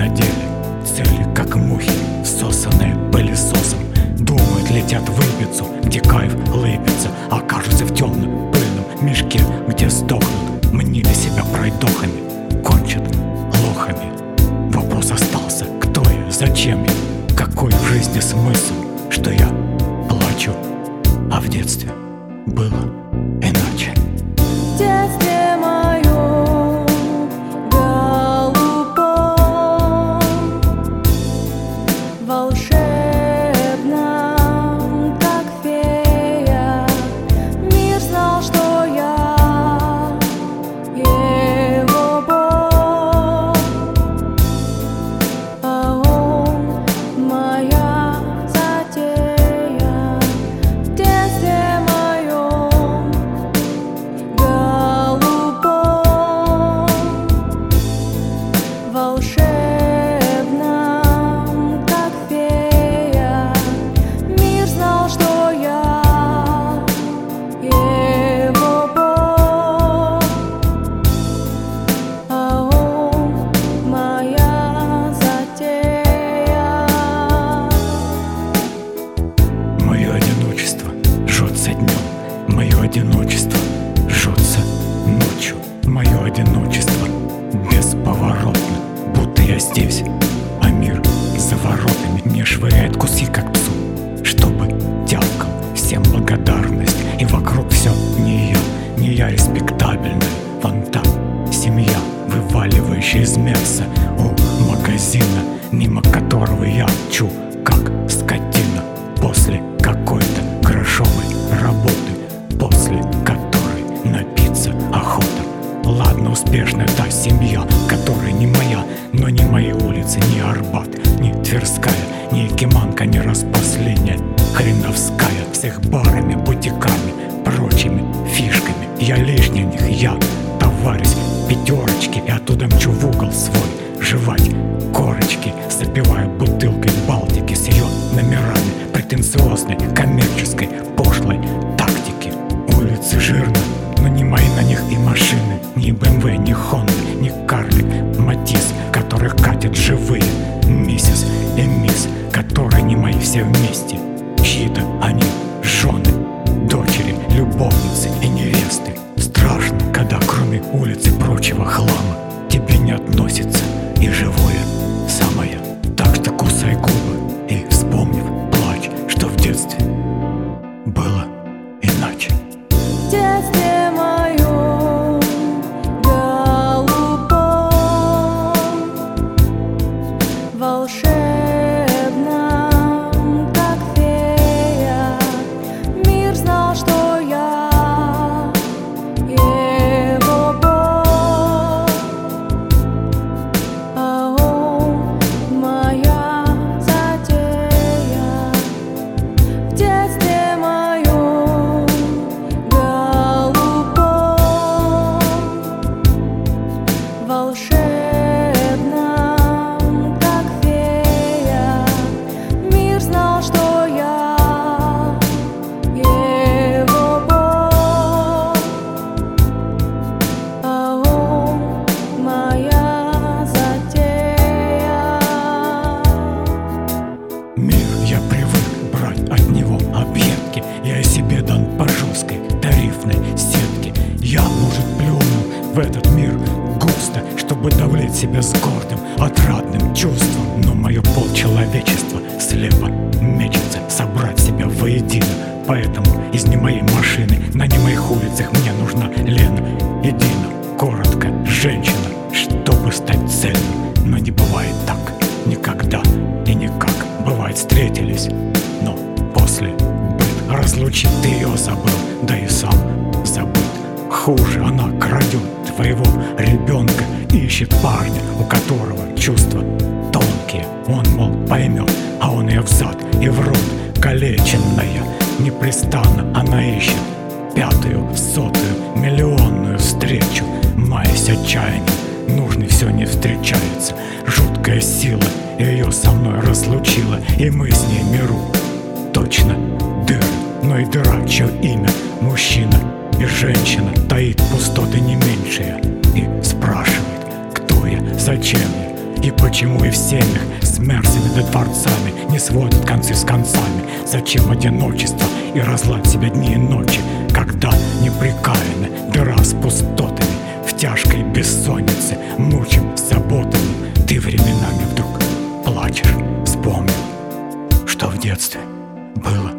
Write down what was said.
деле. Цели, как мухи, всосанные пылесосом. Думают, летят в Ибицу, где кайф лыбится, окажутся в темном пыльном мешке, где сдохнут, мнили себя пройдохами, кончат лохами. Вопрос остался: кто я, зачем я, какой в жизни смысл, что я плачу, а в детстве было иначе. В детстве моем голубом, волшебном, как фея, мир знал, что я его Бог, а он моя затея. В детстве моем голубом, волшебном, как фея, мир знал, что я его Бог, а он моя затея. Мое одиночество жжется днем, мое одиночество жжется ночью. Мое одиночество бесповоротно, будто я здесь, а мир за воротами мне швыряет куски, как псу, чтобы тявкал. Всем благодарность, и вокруг все не я респектабельная. Вон та семья, вываливающая из мяса у магазина, мимо которого я мчу, как скотина, после какой-то грошовой работы, после которой напиться охота. Ладно, успешная та семья, которая не моя, но ни мои улицы, ни Арбат, ни Тверская, ни Якиманка, ни распоследняя Хреновская, с их барами, бутиками, прочими фишками. Я лишний в них, я товарищ пятерочки, и оттуда мчу в угол свой жевать корочки, запивая бутылкой Балтики с ее номерами претенциозной, коммерческой, пошлой тактики. Улицы жирно, но не мои на них и машины, ни БМВ, ни Хонда, ни Карлик, Матис, которых катят живые миссис и мисс, которые не мои все вместе, чьи-то они жены, дочери, любовницы и невесты. Страшно, когда кроме улиц и прочего хлама тебе не относится и живое самое. Так что кусай губы и, вспомнив, плачь, что в детстве было иначе. В детстве моем голубом, волшебном, как фея, мир знал, что я его Бог, а он моя затея. В детстве моем голубом, волшебном, как фея, мир знал, что я его Бог, а он моя затея. Мир я привык брать от него объедки, я себе дан по жесткой тарифной сетке. Я, может, плюнул в этот мир густо, чтобы давлеть себя с гордым, отрадным чувством, но мое полчеловечества слепо мечется собрать себя воедино. Поэтому из не моей машины на не моих улицах мне нужна Лена и Дина. Коротко, женщина, чтобы стать цельным. Но не бывает так никогда и никак. Бывает, встретились, но после быт разлучить. Ты ее забыл, да и сам забыт. Хуже, она крадет твоего ребенка, ищет парня, у которого чувства тонкие. Он, мол, поймет, а он ее взад и в рот. Калеченная, непрестанно она ищет пятую, сотую, миллионную встречу. Маясь отчаянием, нужный все не встречается. Жуткая сила ее со мной разлучила, и мы с ней миру точно дыры. Но и дыра, чье имя мужчина и женщина, таит пустоты не меньшие. И спрашивает, кто я, зачем И почему и в семьях с мерзами да дворцами не сводят концы с концами? Зачем одиночество и разлад себя дни и ночи, когда непрекаянно дыра с пустотами, в тяжкой бессоннице мучим заботами? Ты временами вдруг плачешь, вспомнил, что в детстве было.